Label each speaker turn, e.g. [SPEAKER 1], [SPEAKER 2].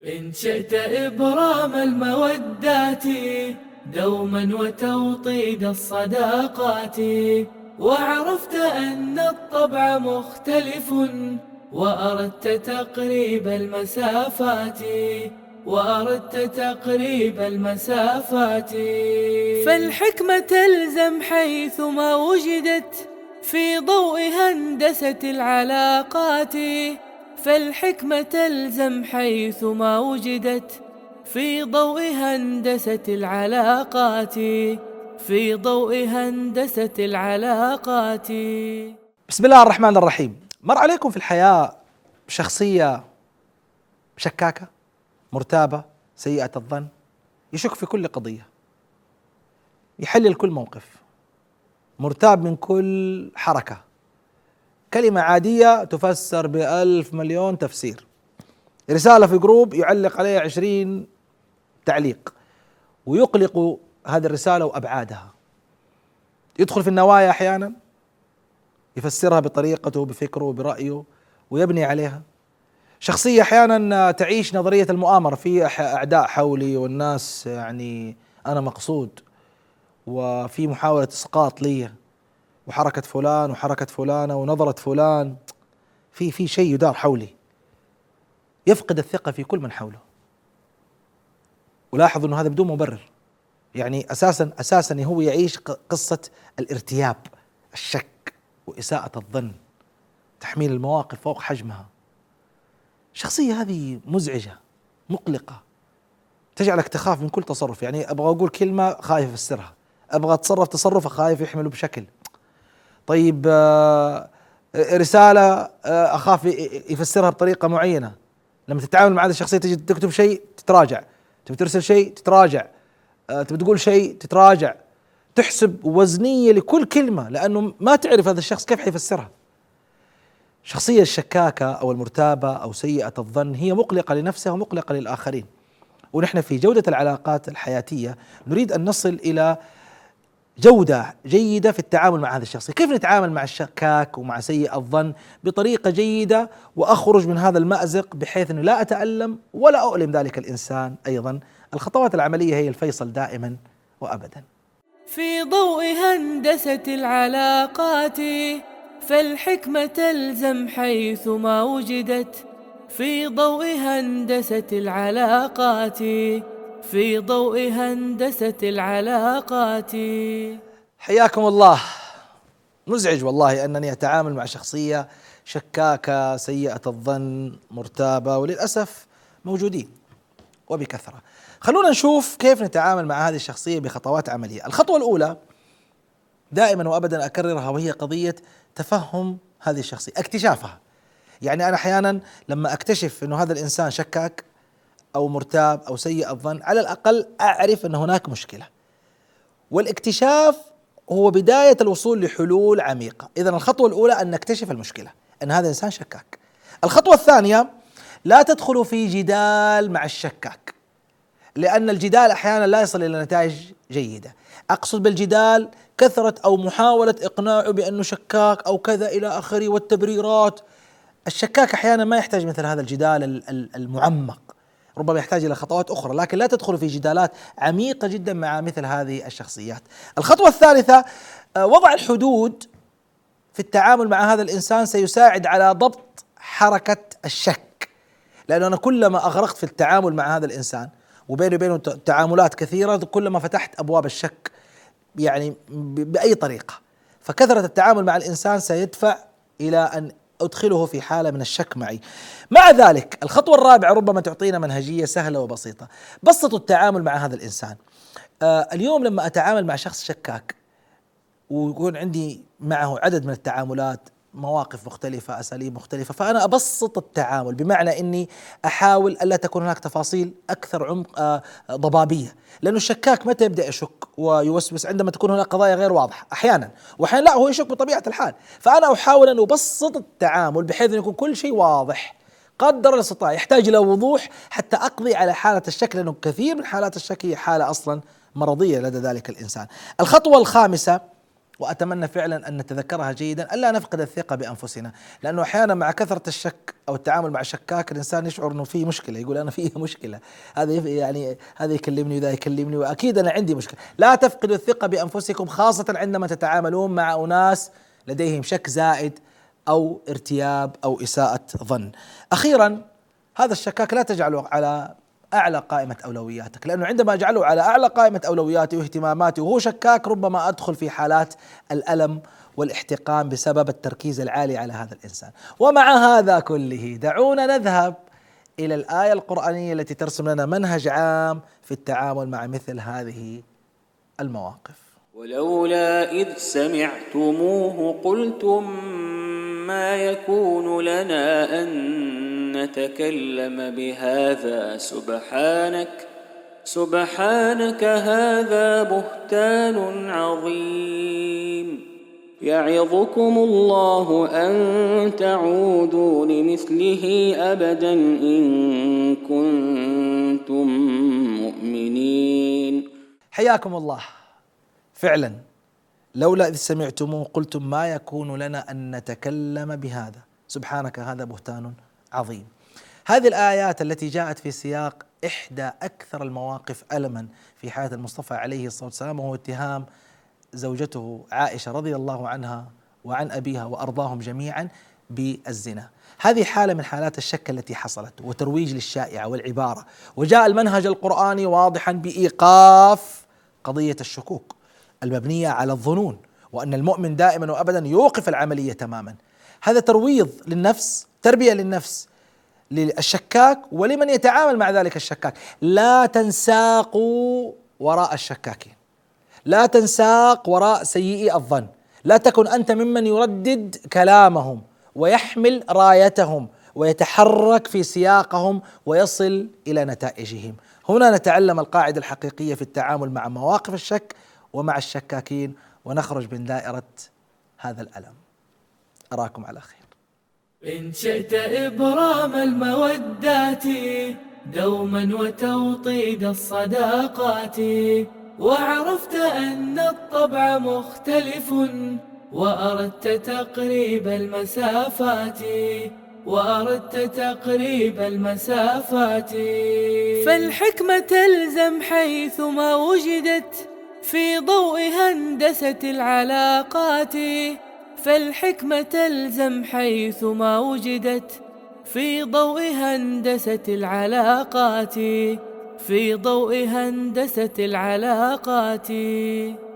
[SPEAKER 1] إن شئت إبرام المودات دوما وتوطيد الصداقات، وعرفت أن الطبع مختلف، وأردت تقريب المسافات، فالحكمة تلزم حيثما وجدت في ضوء هندسة العلاقات، فالحكمة تلزم حيثما وجدت في ضوء هندسة العلاقات، في ضوء هندسة العلاقات.
[SPEAKER 2] بسم الله الرحمن الرحيم. مر عليكم في الحياة شخصية شكاكة مرتابة سيئة الظن، يشك في كل قضية، يحلل كل موقف، مرتاب من كل حركة، كلمة عادية تفسر بألف مليون تفسير، رسالة في جروب يعلق عليها 20 تعليق ويقلق هذه الرسالة وأبعادها، يدخل في النوايا أحيانا يفسرها بطريقته بفكره برأيه ويبني عليها. شخصية أحيانا تعيش نظرية المؤامرة، في أعداء حولي والناس يعني أنا مقصود، وفي محاولة إسقاط لي وحركة فلان وحركة فلانة ونظرة فلان، في شيء يدار حولي، يفقد الثقة في كل من حوله. ولاحظ أنه هذا بدون مبرر، يعني أساسا هو يعيش قصة الارتياب، الشك وإساءة الظن، تحميل المواقف فوق حجمها. الشخصية هذه مزعجة مقلقة، تجعلك تخاف من كل تصرف، يعني أبغى أقول كلمة خايف أفسرها، أبغى أتصرف تصرف خايف يحمله بشكل. طيب رسالة أخاف يفسرها بطريقة معينة. لما تتعامل مع هذه الشخصية تجي تكتب شيء تتراجع، تبي ترسل شيء تتراجع، تبي تقول شيء تتراجع، تحسب وزنية لكل كلمة لأنه ما تعرف هذا الشخص كيف حيفسرها. الشخصية الشكاكة أو المرتابة أو سيئة الظن هي مقلقة لنفسها ومقلقة للآخرين. ونحن في جودة العلاقات الحياتية نريد أن نصل إلى جودة جيدة في التعامل مع هذا الشخص. كيف نتعامل مع الشكاك ومع سيء الظن بطريقة جيدة وأخرج من هذا المأزق بحيث أنه لا أتألم ولا أؤلم ذلك الإنسان أيضا. الخطوات العملية هي الفيصل دائما وأبدا.
[SPEAKER 1] في ضوء هندسة العلاقات، فالحكمة تلزم حيثما وجدت في ضوء هندسة العلاقات، في ضوء هندسة العلاقات.
[SPEAKER 2] حياكم الله. مزعج والله أنني أتعامل مع شخصية شكاكة سيئة الظن مرتابة، وللأسف موجودين وبكثرة. خلونا نشوف كيف نتعامل مع هذه الشخصية بخطوات عملية. الخطوة الأولى دائما وأبدا أكررها، وهي قضية تفهم هذه الشخصية، اكتشافها. يعني أنا أحيانا لما أكتشف أنه هذا الإنسان شكاك أو مرتاب أو سيء الظن، على الأقل أعرف أن هناك مشكلة، والاكتشاف هو بداية الوصول لحلول عميقة. إذن الخطوة الأولى أن نكتشف المشكلة، أن هذا الإنسان شكاك. الخطوة الثانية، لا تدخلوا في جدال مع الشكاك، لأن الجدال أحيانا لا يصل إلى نتائج جيدة. أقصد بالجدال كثرة أو محاولة إقناعه بأنه شكاك أو كذا إلى آخره والتبريرات. الشكاك أحيانا ما يحتاج مثل هذا الجدال المعمق، ربما يحتاج إلى خطوات أخرى، لكن لا تدخل في جدالات عميقة جدا مع مثل هذه الشخصيات. الخطوة الثالثة، وضع الحدود في التعامل مع هذا الإنسان سيساعد على ضبط حركة الشك، لأنه أنا كلما أغرقت في التعامل مع هذا الإنسان وبيني وبينه تعاملات كثيرة، كلما فتحت أبواب الشك يعني بأي طريقة، فكثرة التعامل مع الإنسان سيدفع إلى أن أدخله في حالة من الشك معي. مع ذلك الخطوة الرابعة ربما تعطينا منهجية سهلة وبسيطة. بسطوا التعامل مع هذا الإنسان. اليوم لما أتعامل مع شخص شكاك ويكون عندي معه عدد من التعاملات، مواقف مختلفة، أساليب مختلفة، فأنا أبسط التعامل، بمعنى أني أحاول ألا تكون هناك تفاصيل أكثر عمق ضبابية. لأنه الشكاك متى يبدأ يشك ويوسوس؟ عندما تكون هناك قضايا غير واضحة أحيانا، وأحيانا لا، هو يشك بطبيعة الحال. فأنا أحاول أن أبسط التعامل بحيث أن يكون كل شيء واضح قدر الاستطاعة. يحتاج إلى وضوح حتى أقضي على حالة الشك، لأنه كثير من حالات الشك هي حالة أصلا مرضية لدى ذلك الإنسان. الخطوة الخامسة وأتمنى فعلا أن نتذكرها جيدا، ألا نفقد الثقة بأنفسنا، لأنه أحيانا مع كثرة الشك أو التعامل مع الشكاك الإنسان يشعر أنه فيه مشكلة، يقول أنا فيه مشكلة، يعني هذا يكلمني وذا يكلمني وأكيد أنا عندي مشكلة. لا تفقدوا الثقة بأنفسكم، خاصة عندما تتعاملون مع أناس لديهم شك زائد أو ارتياب أو إساءة ظن. أخيرا، هذا الشكاك لا تجعله على أعلى قائمة أولوياتك، لأنه عندما أجعله على أعلى قائمة أولوياتي واهتماماتي وهو شكاك، ربما أدخل في حالات الألم والاحتقان بسبب التركيز العالي على هذا الإنسان. ومع هذا كله دعونا نذهب إلى الآية القرآنية التي ترسم لنا منهج عام في التعامل مع مثل هذه المواقف.
[SPEAKER 3] ولولا إذ سمعتموه قلتم ما يكون لنا أن نتكلم بهذا سبحانك هذا بهتان عظيم. يعظكم الله أن تعودوا لمثله أبدا إن كنتم مؤمنين.
[SPEAKER 2] حياكم الله. فعلا لولا إذ سمعتموه قلتم ما يكون لنا أن نتكلم بهذا سبحانك هذا بهتان عظيم. هذه الآيات التي جاءت في سياق إحدى أكثر المواقف ألما في حياة المصطفى عليه الصلاة والسلام، وهو اتهام زوجته عائشة رضي الله عنها وعن أبيها وأرضاهم جميعا بالزنا. هذه حالة من حالات الشك التي حصلت وترويج للشائعة والعبارة، وجاء المنهج القرآني واضحا بإيقاف قضية الشكوك المبنية على الظنون، وأن المؤمن دائما وأبدا يوقف العملية تماما. هذا ترويض للنفس، تربية للنفس، للشكاك ولمن يتعامل مع ذلك الشكاك. لا تنساقوا وراء الشكاكين، لا تنساق وراء سيئي الظن، لا تكن أنت ممن يردد كلامهم ويحمل رايتهم ويتحرك في سياقهم ويصل إلى نتائجهم. هنا نتعلم القاعدة الحقيقية في التعامل مع مواقف الشك ومع الشكاكين، ونخرج من دائرة هذا الألم. أراكم على خير.
[SPEAKER 1] إن شئت إبرام المودات دوما وتوطيد الصداقات، وعرفت أن الطبع مختلف، وأردت تقريب المسافات، فالحكمة تلزم حيثما وجدت في ضوء هندسة العلاقات، فالحكمة تلزم حيثما وجدت في ضوء هندسة العلاقات،